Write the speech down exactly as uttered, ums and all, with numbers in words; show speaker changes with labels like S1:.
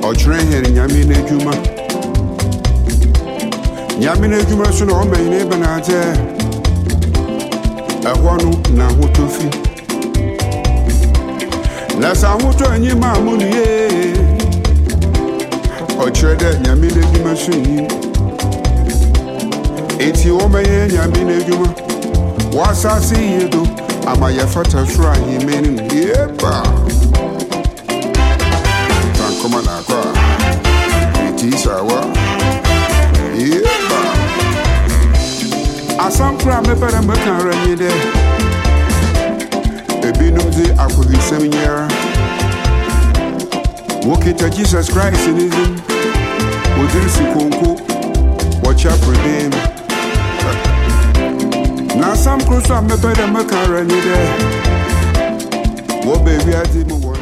S1: train here in Yamina Juma. Yamina Juma soon or may neighbor Nate. A one now who to feel. Nasa Huto and Yama Muni. Or trade Yamina Juma soon. Eighty woman Yamina Juma. What's I see you do? Am I a photo shrine? He meaning, yeah, come on, I cry. It is our yeah. I some cry, me better make a rainy day. A binumzi, I could be seven year. Walk it to Jesus Christ in his name. Would you see Conco? Watch out for them. Now some cruise, I me better make a rainy day. What baby, I did.